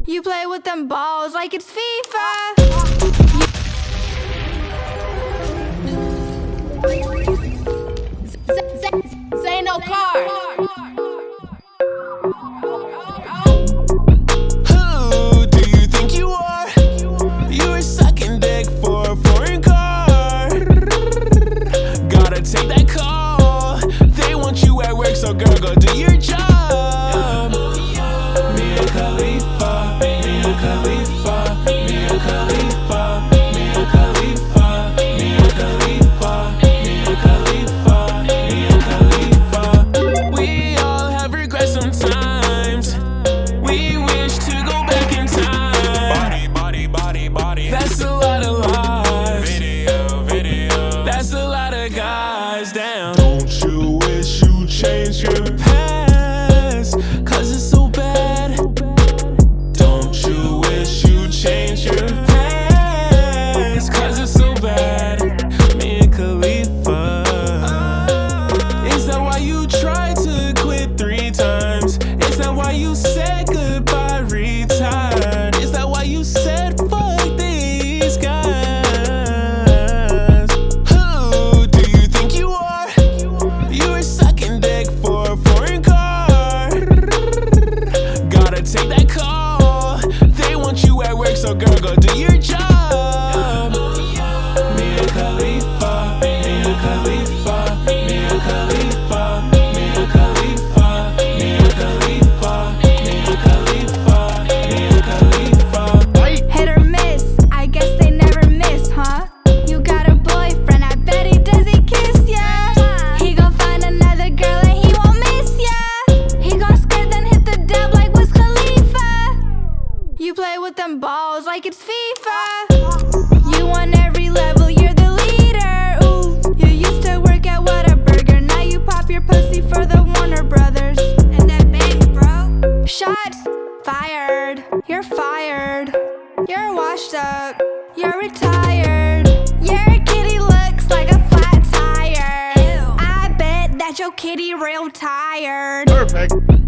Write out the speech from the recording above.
You play with them balls like it's FIFA. Say no car. Who do you think you are? You were sucking dick for a foreign car. Gotta take that call. They want you at work, so girl, go do your job. Mia Khalifa, Mia Khalifa, Mia Khalifa, Mia Khalifa, Mia Khalifa, Mia Khalifa, Mia Khalifa. We all have regrets sometimes. We wish to go back in time. Body. That's a lot of lies. Video. That's a lot of guys down. Don't you wish you changed your past? Cause it's so bad. Don't you wish you changed your past? Cause it's so bad. Mia Khalifa. Is that why you tried to quit 3 times? Is that why you said goodbye, retired? Is that why you said fuck these guys? Who do you think you are? You were sucking dick for a foreign car. Gotta take that call. They want you at work, so girl, go do your job. Mia Khalifa, Mia Khalifa, Mia Khalifa, Mia Khalifa, Mia Khalifa, Mia Khalifa, Mia Khalifa. Hit or miss, I guess they never miss, huh? You got a boyfriend, I bet does he kiss ya? He gon' find another girl and he won't miss ya. He gon' skirt then hit the dub like Wiz Khalifa. You play with them balls like it's FIFA. You on every level, you're the leader. Ooh, you used to work at Whataburger, now you pop your pussy for the Warner Brothers. And that bangs, bro. Shots fired. You're fired. You're washed up. You're retired. Your kitty looks like a flat tire. Ew. I bet that your kitty real tired. Perfect.